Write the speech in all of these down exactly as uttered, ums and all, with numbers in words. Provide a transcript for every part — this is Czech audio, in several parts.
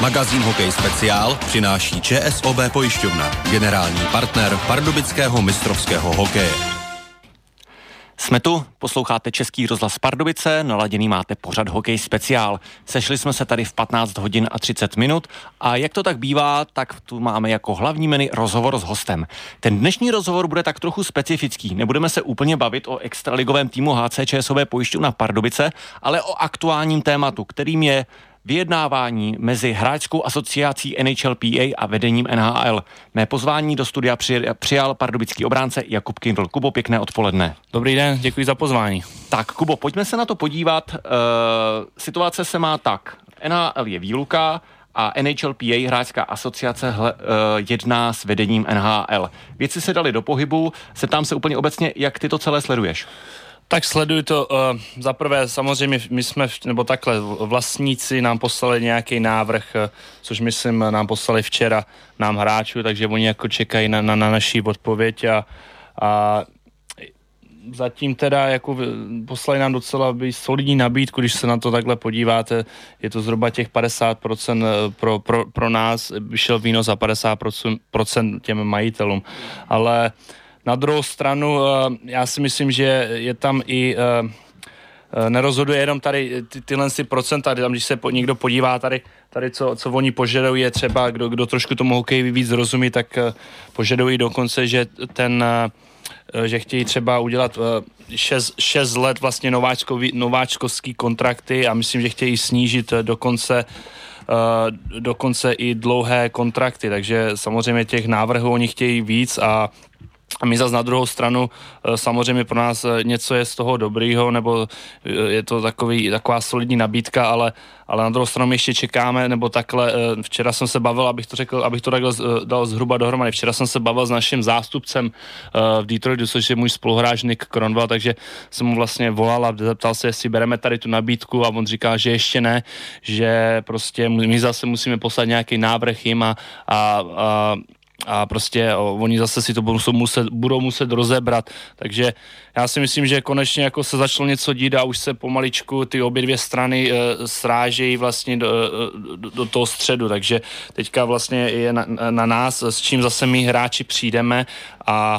Magazín Hokej speciál přináší ČSOB pojišťovna, generální partner pardubického mistrovského hokeje. Jsme tu, posloucháte Český rozhlas Pardubice, naladěný máte pořad Hokej speciál. Sešli jsme se tady v patnáct hodin a třicet minut a jak to tak bývá, tak tu máme jako hlavní menu rozhovor s hostem. Ten dnešní rozhovor bude tak trochu specifický. Nebudeme se úplně bavit o extraligovém týmu H C ČSOB pojišťovna Pardubice, ale o aktuálním tématu, kterým je vyjednávání mezi hráčskou asociací N H L P A a vedením N H L. Mé pozvání do studia přijal pardubický obránce Jakub Kindl. Kubo, pěkné odpoledne. Dobrý den, děkuji za pozvání. Tak, Kubo, pojďme se na to podívat. Uh, situace se má tak. N H L je výluka a N H L P A, hráčská asociace, hle, uh, jedná s vedením N H L. Věci se daly do pohybu. Zeptám se úplně obecně, jak ty to celé sleduješ? Tak sleduju to. Uh, zaprvé samozřejmě my jsme, nebo takhle, vlastníci nám poslali nějaký návrh, uh, což myslím nám poslali včera nám hráčů, takže oni jako čekají na, na, na naší odpověď a, a zatím teda jako poslali nám docela solidní nabídku, když se na to takhle podíváte, je to zhruba těch padesát procent pro, pro, pro nás, vyšel výnos a padesát procent těm majitelům, ale na druhou stranu, já si myslím, že je tam i, nerozhoduje jenom tady ty, tyhle si procenta, tam, když se po, někdo podívá tady, tady co, co oni požadují, je třeba, kdo, kdo trošku tomu hokeji víc rozumí, tak požadují dokonce, že ten, že chtějí třeba udělat šest let vlastně nováčkový, nováčkovský kontrakty a myslím, že chtějí snížit dokonce dokonce i dlouhé kontrakty, takže samozřejmě těch návrhů oni chtějí víc a A my zase na druhou stranu samozřejmě pro nás něco je z toho dobrýho, nebo je to takový, taková solidní nabídka, ale, ale na druhou stranu my ještě čekáme, nebo takhle, včera jsem se bavil, abych to řekl, abych to takhle dal zhruba dohromady, včera jsem se bavil s naším zástupcem v Detroitu, což je můj spoluhráč Nick Kronwall, takže jsem mu vlastně volal a zeptal se, jestli bereme tady tu nabídku a on říká, že ještě ne, že prostě my zase musíme poslat nějaký návrh jim a, a, a a prostě o, oni zase si to budou muset, budou muset rozebrat, takže já si myslím, že konečně jako se začalo něco dít a už se pomaličku ty obě dvě strany e, srážejí vlastně do, do, do toho středu, takže teďka vlastně je na, na nás, s čím zase my hráči přijdeme a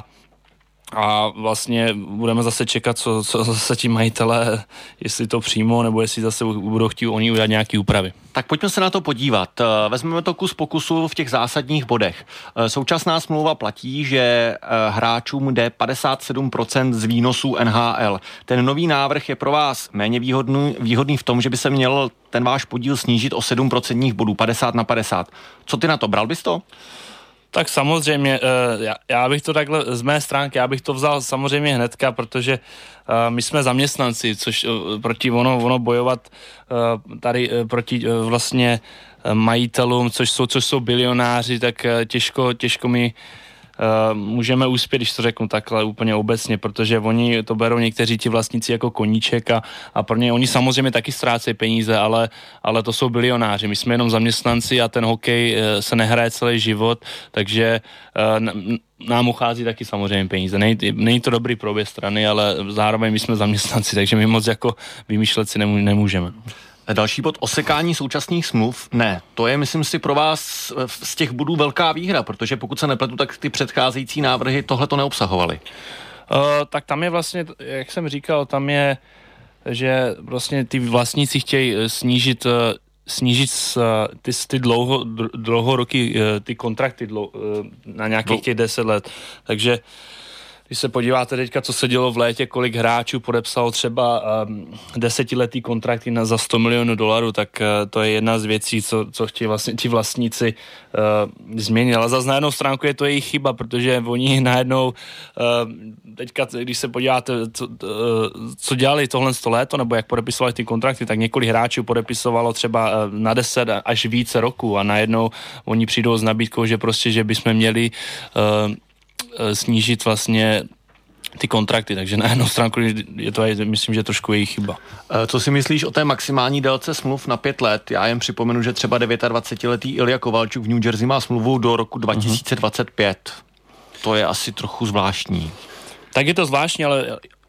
a vlastně budeme zase čekat, co, co zase ti majitelé, jestli to přijmou, nebo jestli zase budou chtít oni udělat nějaké úpravy. Tak pojďme se na to podívat. Vezmeme to kus pokusu v těch zásadních bodech. Současná smlouva platí, že hráčům jde padesát sedm procent z výnosů N H L. Ten nový návrh je pro vás méně výhodný, výhodný v tom, že by se měl ten váš podíl snížit o sedm procentních bodů, padesát na padesát. Co ty na to? Bral bys to? Tak samozřejmě, já, já bych to takhle z mé stránky, já bych to vzal samozřejmě hnedka, protože my jsme zaměstnanci, což proti ono, ono bojovat tady proti vlastně majitelům, což jsou, což jsou bilionáři, tak těžko, těžko mi Uh, můžeme uspět, když to řeknu takhle úplně obecně, protože oni to berou někteří ti vlastníci jako koníček a, a pro ně oni samozřejmě taky ztrácejí peníze, ale, ale to jsou bilionáři. My jsme jenom zaměstnanci a ten hokej uh, se nehraje celý život, takže uh, nám uchází taky samozřejmě peníze. Není, není to dobrý pro obě strany, ale zároveň my jsme zaměstnanci, takže my moc jako vymýšlet si nemů- nemůžeme. Další bod, osekání současných smluv. Ne, to je, myslím si, pro vás z těch bodů velká výhra, protože pokud se nepletu, tak ty předcházející návrhy tohle to neobsahovaly. Uh, tak tam je vlastně, jak jsem říkal, tam je, že vlastně ty vlastníci chtějí snížit snížit ty, ty dlouho, dlouhoroky ty kontrakty dlou, na nějakých těch deset let. Takže když se podíváte teďka, co se dělo v létě, kolik hráčů podepsalo třeba um, desetiletý kontrakty na za sto milionů dolarů, tak uh, to je jedna z věcí, co, co chtějí vlastně ti vlastníci uh, změnit. Ale zase na jednou stránku je to jejich chyba, protože oni najednou, uh, teďka, když se podíváte, co, uh, co dělali tohle sto léto, nebo jak podepisovali ty kontrakty, tak několik hráčů podepisovalo třeba uh, na deset až více roků a najednou oni přijdou s nabídkou, že prostě, že bychom měli uh, snížit vlastně ty kontrakty, takže na jednu stránku je to, myslím, že trošku jejich chyba. Co si myslíš o té maximální délce smluv na pět let? Já jen připomenu, že třeba dvacetidevětiletý Ilja Kovalčuk v New Jersey má smlouvu do roku dva tisíce dvacet pět. Uh-huh. To je asi trochu zvláštní. Tak je to zvláštní, ale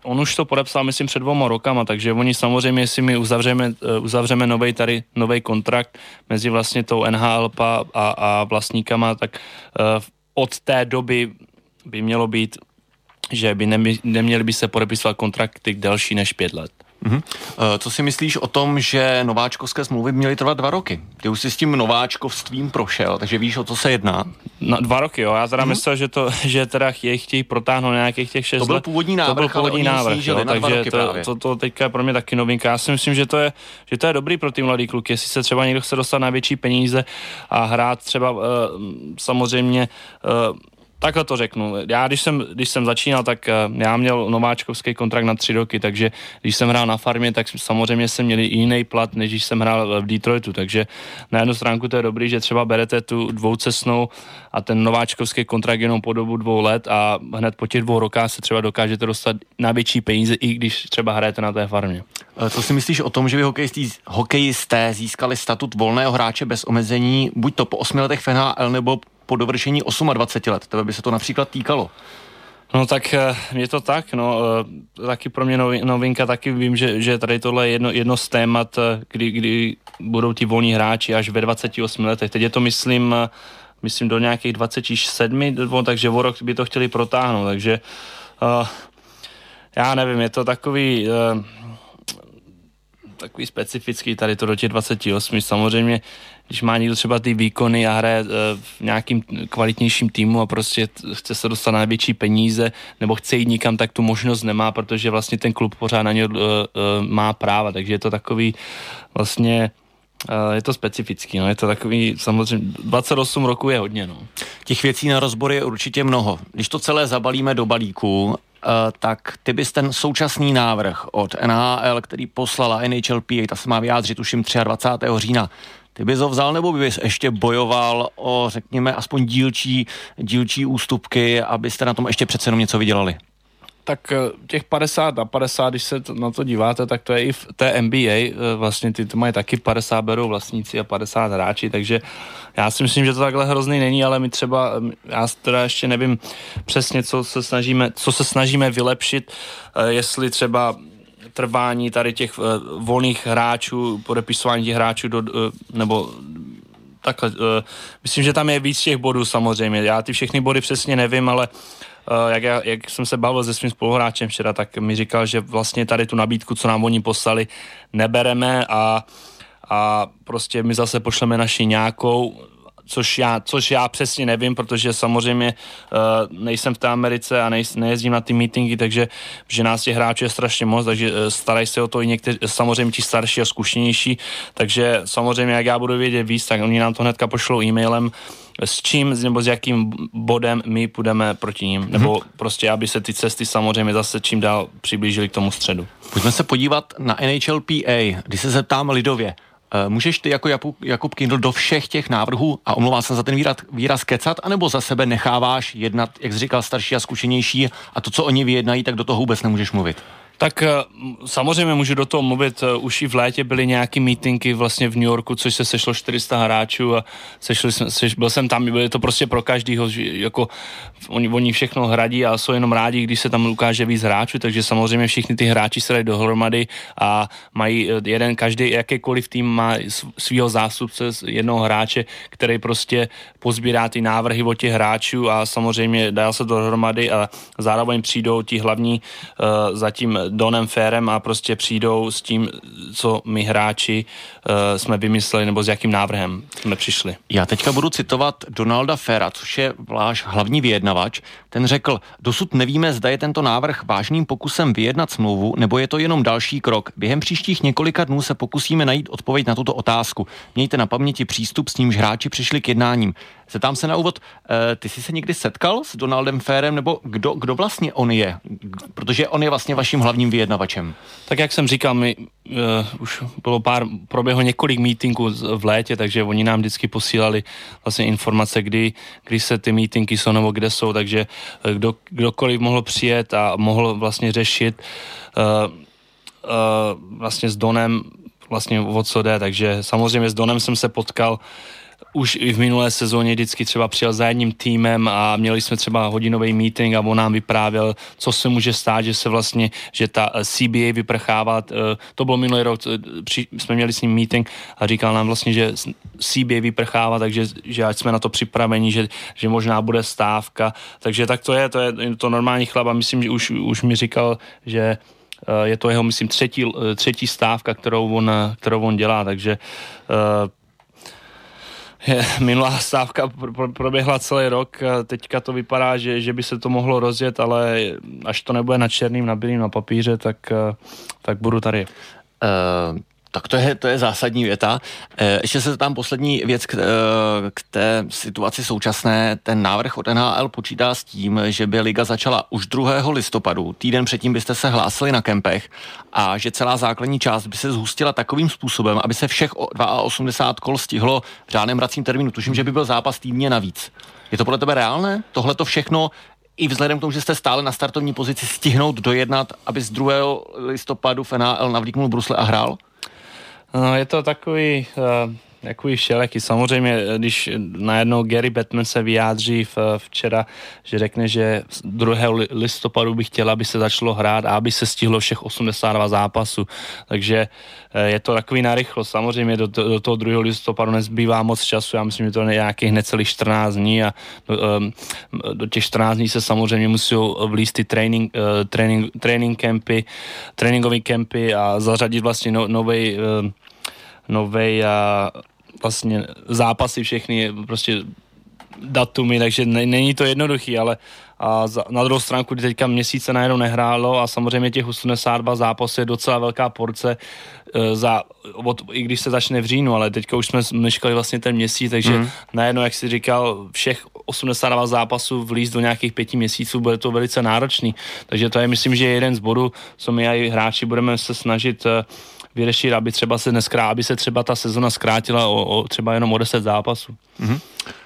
on už to podepsal, myslím, před dvoma rokama, takže oni samozřejmě, jestli my uzavřeme, uzavřeme novej tady, novej kontrakt mezi vlastně tou N H L a, a vlastníkama, tak uh, od té doby by mělo být, že by nemě, neměly by se podepisovat kontrakty delší než pět let. Mm-hmm. Co si myslíš o tom, že nováčkovské smlouvy měly trvat dva roky? Ty už si s tím nováčkovstvím prošel, takže víš, o co se jedná? No, dva roky, jo. Já teda mm-hmm. myslel, že to, že teda jej chtějí protáhnout nějakých těch šest let. To byl původní návrh, to byl původní návrh, jo, takže to, to, to teďka je pro mě taky novinka. Já si myslím, že to je, že to je dobrý pro ty mladý kluky, jestli se třeba někdo chce dostat na větší peníze a hrát třeba uh, samozřejmě uh, takhle to řeknu. Já, když jsem, když jsem začínal, tak uh, já měl nováčkovský kontrakt na tři roky, takže když jsem hrál na farmě, tak samozřejmě jsem měl jiný plat, než když jsem hrál v Detroitu, takže na jednu stránku to je dobrý, že třeba berete tu dvoucestnou a ten nováčkovský kontrakt jenom po dobu dvou let a hned po těch dvou rokách se třeba dokážete dostat na větší peníze, i když třeba hrajete na té farmě. Co si myslíš o tom, že by hokejisté, hokejisté získali statut volného hráče bez omezení, buď to po osmi letech v N H L nebo po dovršení dvaceti osmi let? Tebe by se to například týkalo? No tak je to tak, no taky pro mě novinka, taky vím, že, že tady tohle je jedno, jedno z témat, kdy, kdy budou ti volní hráči až ve dvaceti osmi letech. Teď je to myslím, myslím do nějakých dvaceti sedmi, takže o rok by to chtěli protáhnout, takže uh, já nevím, je to takový uh, takový specifický tady to do těch dvaceti osmi. Samozřejmě, když má někdo třeba ty výkony a hraje v nějakým kvalitnějším týmu a prostě chce se dostat na větší peníze nebo chce jít nikam, tak tu možnost nemá, protože vlastně ten klub pořád na něj uh, uh, má práva, takže je to takový vlastně uh, je to specifický, no, je to takový samozřejmě dvacet osm roku je hodně, no. Těch věcí na rozbor je určitě mnoho. Když to celé zabalíme do balíku, Uh, tak ty bys ten současný návrh od N H L, který poslala N H L P A, ta se má vyjádřit tuším dvacátého třetího října, ty bys ho vzal, nebo bys ještě bojoval o, řekněme, aspoň dílčí, dílčí ústupky, abyste na tom ještě přece jenom něco vydělali? Tak těch padesát na padesát, když se na to díváte, tak to je i v té N B A, vlastně ty to mají taky padesát berou vlastníci a padesát hráči, takže já si myslím, že to takhle hrozný není, ale my třeba, já teda ještě nevím přesně, co se snažíme, co se snažíme vylepšit, jestli třeba trvání tady těch volných hráčů, podepisování těch hráčů do, nebo takhle, myslím, že tam je víc těch bodů samozřejmě, já ty všechny body přesně nevím, ale Uh, jak, já, jak jsem se bavil se svým spoluhráčem včera, tak mi říkal, že vlastně tady tu nabídku, co nám oni poslali, nebereme a, a prostě my zase pošleme naši nějakou, což já, což já přesně nevím, protože samozřejmě uh, nejsem v té Americe a nej, nejezdím na ty meetingy, takže že nás těch hráčů je strašně moc, takže uh, starají se o to i někteří, samozřejmě ti starší a zkušenější, takže samozřejmě jak já budu vědět víc, tak oni nám to hnedka pošlou e-mailem, s čím nebo s jakým bodem my půjdeme proti ním, nebo hmm. prostě, aby se ty cesty samozřejmě zase čím dál přiblížily k tomu středu. Pojďme se podívat na N H L P A, když se zeptám lidově, můžeš ty jako Jakub Kindl do všech těch návrhů, a omlouvám se za ten výraz, výraz kecat, anebo za sebe necháváš jednat, jak jsi říkal, starší a zkušenější a to, co oni vyjednají, tak do toho vůbec nemůžeš mluvit? Tak samozřejmě můžu do toho mluvit, už i v létě byly nějaký meetingy vlastně v New Yorku, což se sešlo čtyři sta hráčů a sešli jsme, seš, byl jsem tam, bylo to prostě pro každýho, jako oni, oni všechno hradí a jsou jenom rádi, když se tam ukáže víc hráčů, takže samozřejmě všichni ty hráči se dají dohromady a mají jeden, každý, jakýkoliv tým má svýho zástupce, jednoho hráče, který prostě pozbírá ty návrhy od těch hráčů a samozřejmě dá se dohromady a zároveň přijdou ti hlavní uh, zatím Donem Férem a prostě přijdou s tím, co my hráči uh, jsme vymysleli, nebo s jakým návrhem jsme přišli. Já teďka budu citovat Donalda Féra, což je váš hlavní vyjednavač. Ten řekl, dosud nevíme, zda je tento návrh vážným pokusem vyjednat smlouvu, nebo je to jenom další krok. Během příštích několika dnů se pokusíme najít odpověď na tuto otázku. Mějte na paměti přístup, s nímž hráči přišli k jednáním. Zeptám se na úvod, ty jsi se někdy setkal s Donaldem Férem, nebo kdo, kdo vlastně on je? Protože on je vlastně vaším hlavním vyjednavačem. Tak jak jsem říkal, my uh, už bylo pár, proběhlo několik meetingů v létě, takže oni nám vždycky posílali vlastně informace, kdy, kdy se ty meetingy jsou nebo kde jsou, takže kdo, kdokoliv mohl přijet a mohl vlastně řešit uh, uh, vlastně s Donem vlastně o co jde, takže samozřejmě s Donem jsem se potkal už i v minulé sezóně vždycky třeba přijel za jedním týmem a měli jsme třeba hodinový meeting a on nám vyprávěl, co se může stát, že se vlastně, že ta C B A vyprchává. To bylo minulý rok, jsme měli s ním meeting a říkal nám vlastně, že C B A vyprchává, takže že ať jsme na to připraveni, že, že možná bude stávka. Takže tak to je, to je to normální chlap a myslím, že už, už mi říkal, že je to jeho, myslím, třetí, třetí stávka, kterou on, kterou on dělá, takže je, minulá stávka proběhla celý rok, teďka to vypadá, že, že by se to mohlo rozjet, ale až to nebude na černým, na bílým, na papíře, tak, tak budu tady. Uh... Tak to je, to je zásadní věta. Ještě se tam poslední věc k, k té situaci současné. Ten návrh od N H L počítá s tím, že by liga začala už druhého listopadu. Týden předtím byste se hlásili na kempech a že celá základní část by se zhustila takovým způsobem, aby se všech osmdesát dva kol stihlo v řádném hracím termínu. Tuším, že by byl zápas týdně navíc. Je to podle tebe reálné? Tohle to všechno i vzhledem k tomu, že jste stále na startovní pozici, stihnout dojednat, aby z druhého listopadu v N H L navlíknul brusle a hrál? No, je to takový, uh, takový všeleký. Samozřejmě, když najednou Gary Bettman se vyjádří v, včera, že řekne, že druhého listopadu by chtěla, aby se začalo hrát a aby se stihlo všech osmdesát dva zápasů. Takže uh, je to takový narychlo. Samozřejmě do, do toho druhého listopadu nezbývá moc času. Já myslím, že to je nějakých necelých čtrnáct dní a do, um, do těch čtrnáct dní se samozřejmě musí vlízt ty trénink, uh, trénink, trénink campy, tréninkové campy a zařadit vlastně no, novej uh, novej a vlastně zápasy všechny, prostě datumy, takže není to jednoduchý, ale a za, na druhou stránku, kdy teďka měsíce najednou nehrálo a samozřejmě těch osmdesát dva zápasů je docela velká porce, e, za, od, i když se začne v říjnu, ale teďka už jsme meškali vlastně ten měsíc, takže mm. najednou, jak jsi říkal, všech osmdesát dva zápasů vlízt do nějakých pěti měsíců, bude to velice náročný, takže to je, myslím, že jeden z bodů, co my a hráči budeme se snažit e, vyřešit, aby třeba se neskrá, aby se třeba ta sezona zkrátila o, o třeba jenom o deset zápasů. Mm-hmm.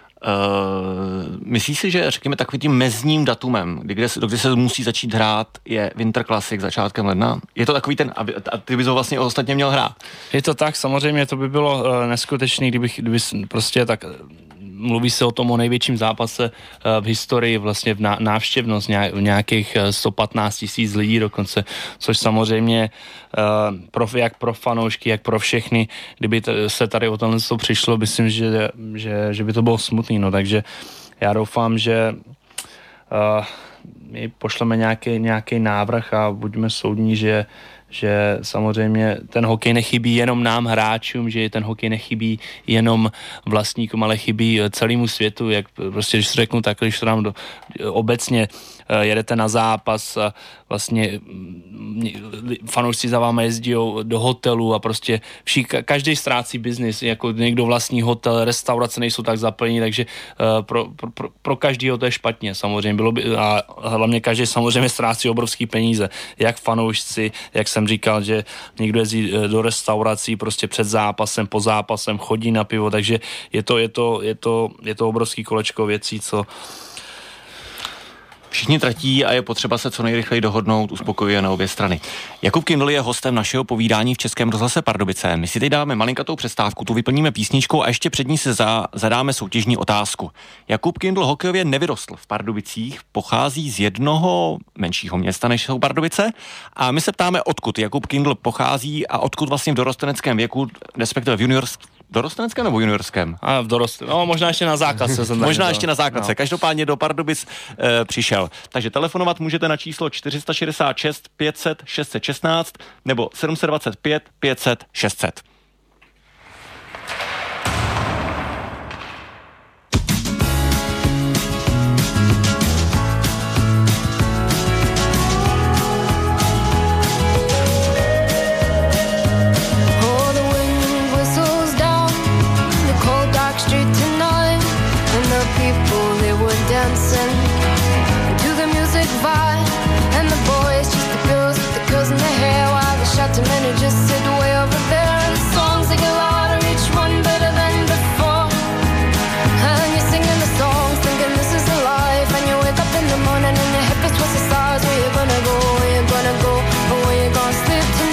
Uh, myslíš si, že řekněme takovým tím mezním datumem, kdy, do kdy se musí začít hrát, je Winter Classic začátkem ledna? Je to takový ten, a ty bys ho vlastně ostatně měl hrát? Je to tak, samozřejmě to by bylo uh, neskutečný, kdybych, kdyby prostě tak mluví se o tom o největším zápase v historii, vlastně v návštěvnost nějakých sto patnáct tisíc lidí dokonce, což samozřejmě pro, jak pro fanoušky, jak pro všechny, kdyby se tady o tohle přišlo, myslím, že, že, že by to bylo smutný, no, takže já doufám, že uh, my pošleme nějaký, nějaký návrh a buďme soudní, že že samozřejmě ten hokej nechybí jenom nám hráčům, že ten hokej nechybí jenom vlastníkům, ale chybí celému světu, jak prostě, když řeknu tak, když to nám do, obecně jedete na zápas a vlastně fanoušci za váma jezdí do hotelu a prostě vší, každý ztrácí biznis, jako někdo vlastní hotel, restaurace nejsou tak zaplnění, takže pro, pro, pro každýho to je špatně samozřejmě. Bylo by, a hlavně každý samozřejmě ztrácí obrovský peníze, jak fanoušci, jak jsem říkal, že někdo jezdí do restaurací prostě před zápasem, po zápasem, chodí na pivo, takže je to, je to, je to, je to obrovský kolečko věcí, co všichni tratí a je potřeba se co nejrychleji dohodnout, uspokojuje na obě strany. Jakub Kindl je hostem našeho povídání v Českém rozhlase Pardubice. My si teď dáme malinkatou přestávku, tu vyplníme písničkou a ještě před ní se za, zadáme soutěžní otázku. Jakub Kindl hokejově nevyrostl v Pardubicích, pochází z jednoho menšího města než jsou Pardubice a my se ptáme, odkud Jakub Kindl pochází a odkud vlastně v dorosteneckém věku, respektive v juniorském, dorosteneckém nebo juniorském? A v dorost... No, možná ještě na základce. možná ještě na základce. No. Každopádně do Pardubic e, přišel. Takže telefonovat můžete na číslo čtyři šedesát šest pět set šest set šestnáct nebo sedm set dvacet pět pět set šest set.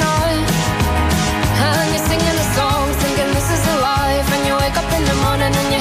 Morning and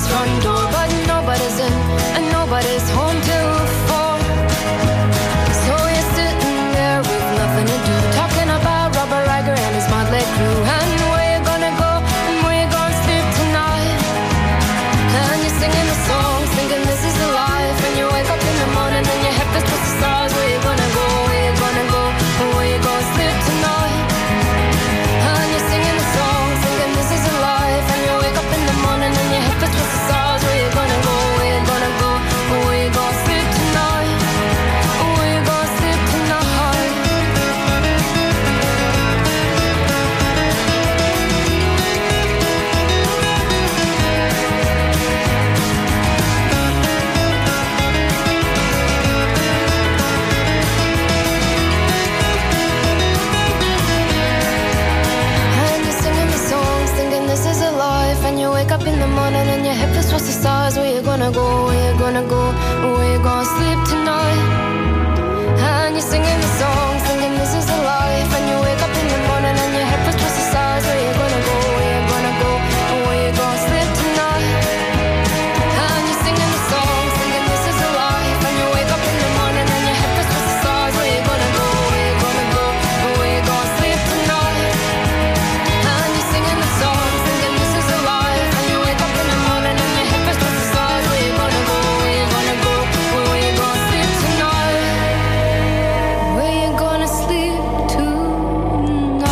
his front door, but nobody's in and nobody's home till four. So you're sitting there with nothing to do, talking about Robert Riger and his motley crew, and where you gonna go and where you gonna sleep tonight. And you're singing the songs, thinking this is the life, and you wake up in the morning and your head feels towards the stars. Where you gonna go, where you gonna go, and where you gonna sleep tonight. And you're singing the songs, thinking this is the life, and you wake up in the morning and your head feels towards the stars. Where you gonna go, where you gonna go, and where you gonna sleep tonight. Where you gonna sleep tonight. And you're singing the songs, thinking this is a life, and you wake up in the morning and your head feels towards the stars. Where you gonna go, where you gonna go, where you gonna sleep tonight. And you're singing the songs, thinking this is a life, and you wake up in the morning and your head feels towards the stars. Where you gonna go, where you gonna go, where you gonna sleep tonight. And you're singing the songs, thinking this is a life, and you wake up in the morning and your head feels towards the stars. Where you gonna go, where you gonna go, where you gonna sleep tonight. And you're singing the songs, thinking this is a life, and you wake up in the morning and your head feels towards the stars. Where you gonna go, where you gonna go, where you gonna sleep tonight. Where you gonna sleep tonight.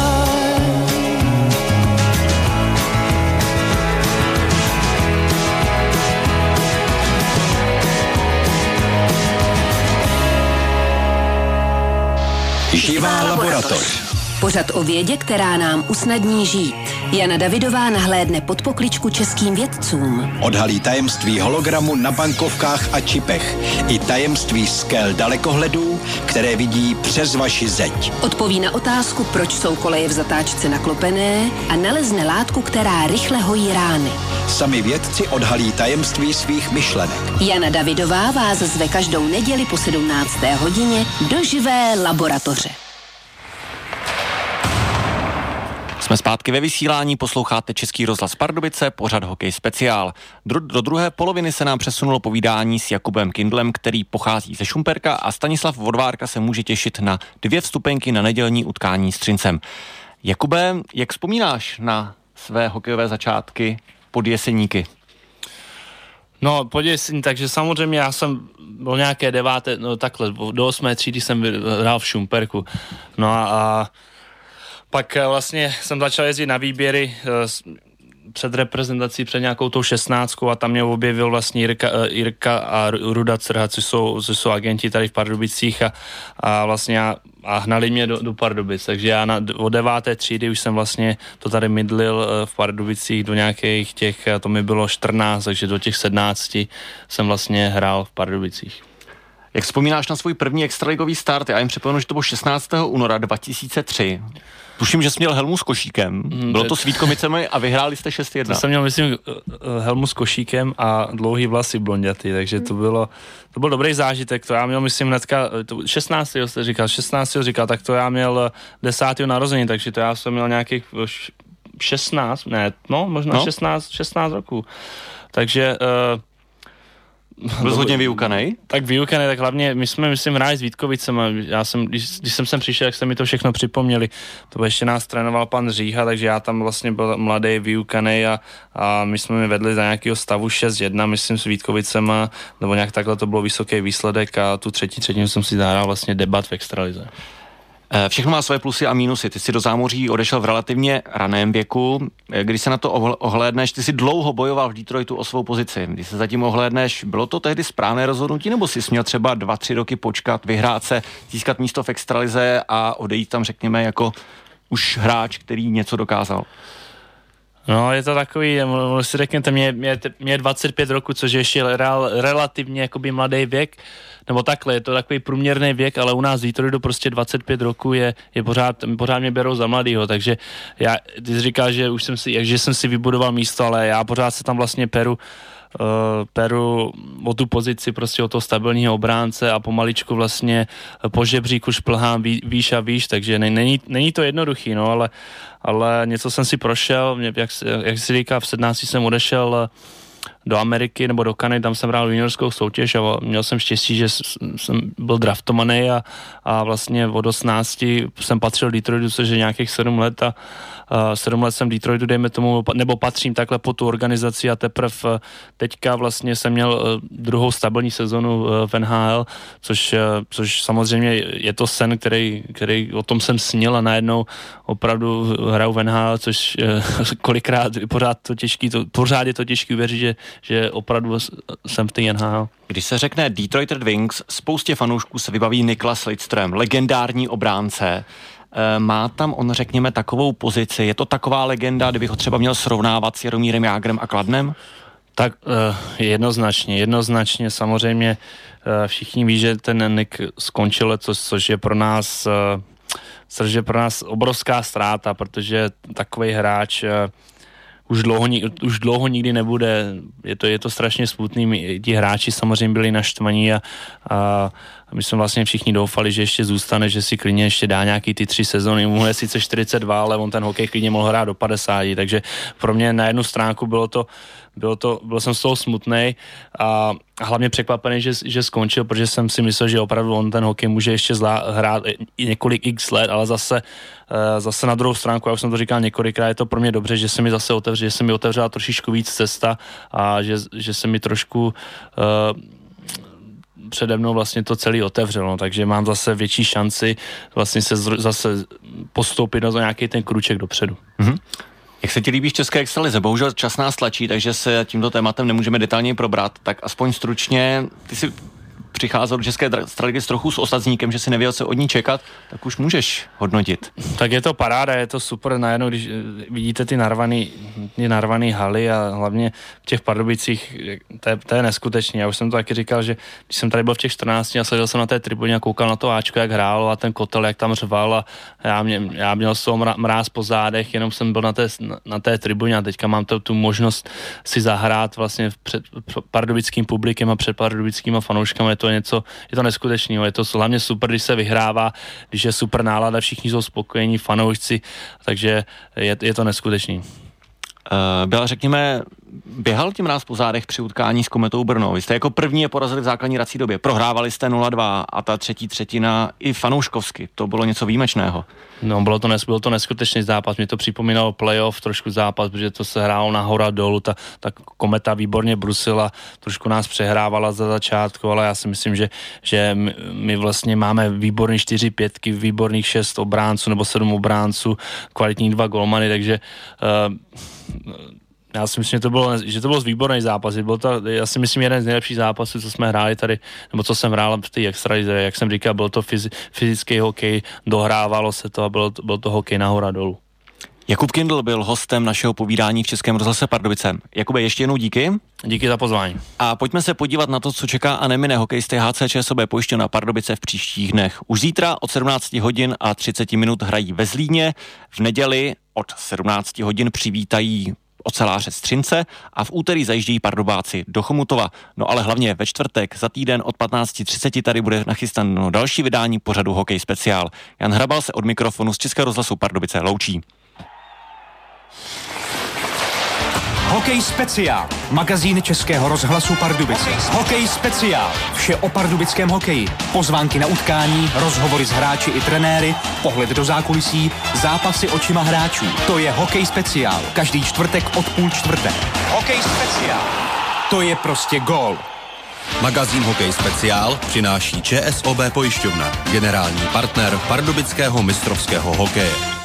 Živá laboratoř. Pořad o vědě, která nám usnadní žít. Jana Davidová nahlédne pod pokličku českým vědcům. Odhalí tajemství hologramu na bankovkách a čipech. I tajemství skel dalekohledů, které vidí přes vaši zeď. Odpoví na otázku, proč jsou koleje v zatáčce naklopené, a nalezne látku, která rychle hojí rány. Sami vědci odhalí tajemství svých myšlenek. Jana Davidová vás zve každou neděli po sedmnácté hodině do Živé laboratoře. Jsme zpátky ve vysílání, posloucháte Český rozhlas Pardubice, pořad Hokej speciál. Do, do druhé poloviny se nám přesunulo povídání s Jakubem Kindlem, který pochází ze Šumperka, a Stanislav Vodvárka se může těšit na dvě vstupenky na nedělní utkání s Třincem. Jakube, jak vzpomínáš na své hokejové začátky pod Jeseníky? No, pod Jeseníky, takže samozřejmě já jsem byl nějaké deváté, no takhle, do osmé třídy jsem hrál v Šumperku. No a, a pak vlastně jsem začal jezdit na výběry před reprezentací, před nějakou tou šestnáctkou, a tam mě objevil vlastně Jirka, Jirka a Ruda Crha, což jsou, což jsou agenti tady v Pardubicích, a, a vlastně a, a hnali mě do, do Pardubic, takže já na, od deváté třídy už jsem vlastně to tady mydlil v Pardubicích do nějakých těch, to mi bylo čtrnáct, takže do těch sedmnácti jsem vlastně hrál v Pardubicích. Jak vzpomínáš na svůj první extraligový start? Já jim připomenu, že to bylo šestnáctého února dva tisíce tři. Tuším, že jsi měl helmu s košíkem. Bylo to s Vítkovicemi a vyhráli jste šest jedna. To jsem měl, myslím, helmu s košíkem a dlouhý vlasy blondětý, takže to bylo, to byl dobrý zážitek. To já měl, myslím, hnedka, šestnáctého jste říkal, šestnáctého říkal, tak to já měl desátého narození, takže to já jsem měl nějakých šestnáct, ne, no, možná no. šestnáct, šestnáct roků. Takže uh, byl hodně vyukanej? Tak vyukanej, tak hlavně my jsme, myslím, hráli s Vítkovicem, a já jsem, když, když jsem sem přišel, jak jste mi to všechno připomněli, to ještě nás trénoval pan Říha, takže já tam vlastně byl mladý, vyukanej, a, a my jsme mi vedli za nějakého stavu šest jedna, myslím, s Vítkovicem, a, nebo nějak takhle to bylo vysoký výsledek, a tu třetí třetinu jsem si zahrál vlastně debat v extralize. Všechno má své plusy a mínusy. Ty jsi do zámoří odešel v relativně raném věku. Když se na to ohlédneš, ty jsi dlouho bojoval v Detroitu o svou pozici. Když se zatím ohlédneš, bylo to tehdy správné rozhodnutí, nebo jsi měl třeba dva, tři roky počkat, vyhrát se, získat místo v extralize a odejít tam, řekněme, jako už hráč, který něco dokázal? No, je to takový, si řekněte, mě, mě, mě dvacet pět roku, což je ještě real, relativně jakoby mladý věk, nebo takhle, je to takový průměrný věk, ale u nás v Detroitu prostě dvacet pět roku je, je pořád, pořád mě berou za mladýho, takže já, ty jsi říkal, že už jsem si, že jsem si vybudoval místo, ale já pořád se tam vlastně peru, Uh, peru o tu pozici, prostě o toho stabilního obránce, a pomaličku vlastně po žebříku šplhám ví, výš a výš, takže ne, není, není to jednoduchý, no, ale, ale něco jsem si prošel, mě, jak, jak si říká, v sedmnácti jsem odešel do Ameriky nebo do Kanady, tam jsem hrál juniorskou soutěž a měl jsem štěstí, že jsem byl draftovaný a, a vlastně od osmnácti jsem patřil Detroitu, což je nějakých sedm let a Uh, sedm let jsem Detroitu, dejme tomu, nebo patřím takhle po tu organizaci a teprve uh, teďka vlastně jsem měl uh, druhou stabilní sezonu uh, v N H L, což, uh, což samozřejmě je to sen, který, který o tom jsem snil a najednou opravdu hraju v N H L, což uh, kolikrát pořád, to těžký, to, pořád je to těžký uvěřit, že, že opravdu jsem v té N H L. Když se řekne Detroit Red Wings, spoustě fanoušků se vybaví Niklas Lidström, legendární obránce. Má tam on, řekněme, takovou pozici? Je to taková legenda, kdybych ho třeba měl srovnávat s Jaromírem Jágrem a Kladnem? Tak uh, jednoznačně, jednoznačně samozřejmě uh, všichni ví, že ten Nick skončil, co, což je pro nás uh, což je pro nás obrovská ztráta, protože takovej hráč uh, už dlouho, už dlouho nikdy nebude. Je to, je to strašně smutný. Ti hráči samozřejmě byli naštvaní a, a my jsme vlastně všichni doufali, že ještě zůstane, že si klidně ještě dá nějaký ty tři sezony. Mu je sice čtyřicet dva, ale on ten hokej klidně mohl hrát do padesáti, takže pro mě na jednu stránku bylo to, bylo to, byl jsem z toho smutnej a hlavně překvapený, že, že skončil, protože jsem si myslel, že opravdu on ten hokej může ještě zlá, hrát i několik x let, ale zase, zase na druhou stránku, já už jsem to říkal několikrát, je to pro mě dobře, že se mi zase otevře, že se mi otevřela trošičku víc cesta a že, že se mi trošku uh, přede mnou vlastně to celý otevřelo, takže mám zase větší šanci vlastně se z, zase postoupit na nějaký ten kruček dopředu. Mm-hmm. Jak se ti líbí v české extralize? Bohužel čas nás tlačí, takže se tímto tématem nemůžeme detailně probrat, tak aspoň stručně, ty si přicházel do české extraligy s trochu s osazníkem, že si nevěděl, co od ní čekat, tak už můžeš hodnotit. Tak je to paráda, je to super najednou, když vidíte ty narvaný, ty narvaný haly a hlavně v těch Pardubicích, to je, to je neskutečný. Já už jsem to taky říkal, že když jsem tady byl v těch čtrnácti a seděl jsem na té tribuně a koukal na to Ačko, jak hrálo a ten kotel, jak tam řval a já, mě, já měl z toho mráz po zádech, jenom jsem byl na té, na té tribuně a teďka mám to, tu možnost si zahrát vlastně před pardubickým publikem a před pardubickýma fanouškama. Je to něco, je to neskutečného, je to hlavně super, když se vyhrává, když je super nálada, všichni jsou spokojení, fanoušci, takže je, je to neskutečný. Uh, byla, řekněme, běhal tím ráz po zádech při utkání s Kometou Brno. Vy jste jako první je porazili v základní hrací době. Prohrávali jste nula dva a ta třetí třetina i fanouškovsky. To bylo něco výjimečného. No, bylo to, nes, byl to neskutečný zápas. Mě to připomínalo playoff, trošku zápas, protože to se hrálo nahoru a dolů. Ta, ta Kometa výborně brusila, trošku nás přehrávala za začátku, ale já si myslím, že, že my, my vlastně máme výborný čtyři pětky, výborných šest obránců nebo sedm obránců, kvalitní dva golmany, takže uh, já si myslím, že to bylo, že to byl výborný zápas. Byl to, já si myslím, jeden z nejlepších zápasů, co jsme hráli tady, nebo co jsem hrál v té extralize. Jak jsem říkal, byl to fyzi, fyzický hokej, dohrávalo se to a byl, byl to hokej nahoru a dolů. Jakub Kindl byl hostem našeho povídání v Českém rozhlase Pardubice. Jakube, ještě jednou díky. Díky za pozvání. A pojďme se podívat na to, co čeká a nemine hokejisty H C ČSOB Pojišťovna Pardubice v příštích dnech. Už zítra od sedmnáct hodin a třicet minut hrají ve Zlíně, v neděli od sedmnáct hodin přivítají oceláře z Třince a v úterý zajíždějí Pardubáci do Chomutova. No ale hlavně ve čtvrtek za týden od patnáct třicet tady bude nachystáno další vydání pořadu Hokej speciál. Jan Hrabal se od mikrofonu z Českého rozhlasu Pardubice loučí. Hokej speciál. Magazín Českého rozhlasu Pardubice. Hokej speciál. Vše o pardubickém hokeji. Pozvánky na utkání, rozhovory s hráči i trenéry, pohled do zákulisí, zápasy očima hráčů. To je Hokej speciál. Každý čtvrtek od půl čtvrté. Hokej speciál. To je prostě gól. Magazín Hokej speciál přináší ČSOB Pojišťovna, generální partner pardubického mistrovského hokeje.